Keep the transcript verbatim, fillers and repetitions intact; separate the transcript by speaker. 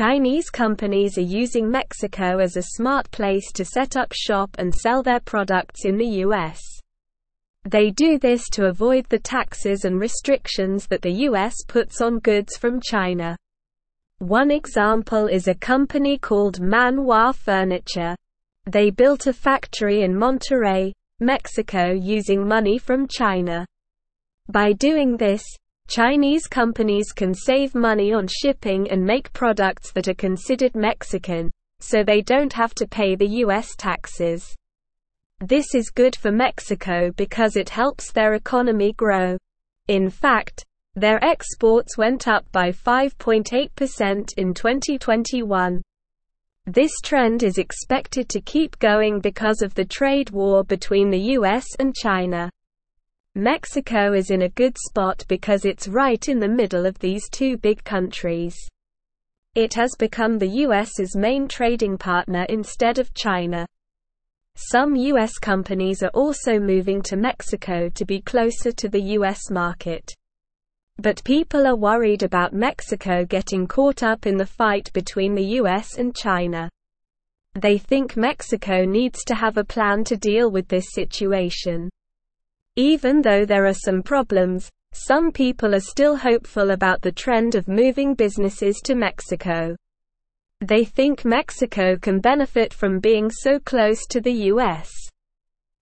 Speaker 1: Chinese companies are using Mexico as a smart place to set up shop and sell their products in the U S. They do this to avoid the taxes and restrictions that the U S puts on goods from China. One example is a company called Manhua Furniture. They built a factory in Monterrey, Mexico using money from China. By doing this, Chinese companies can save money on shipping and make products that are considered Mexican, so they don't have to pay the U S taxes. This is good for Mexico because it helps their economy grow. In fact, their exports went up by five point eight percent in twenty twenty-one. This trend is expected to keep going because of the trade war between the U S and China. Mexico is in a good spot because it's right in the middle of these two big countries. It has become the U S's main trading partner instead of China. Some U S companies are also moving to Mexico to be closer to the U S market. But people are worried about Mexico getting caught up in the fight between the U S and China. They think Mexico needs to have a plan to deal with this situation. Even though there are some problems, some people are still hopeful about the trend of moving businesses to Mexico. They think Mexico can benefit from being so close to the U S.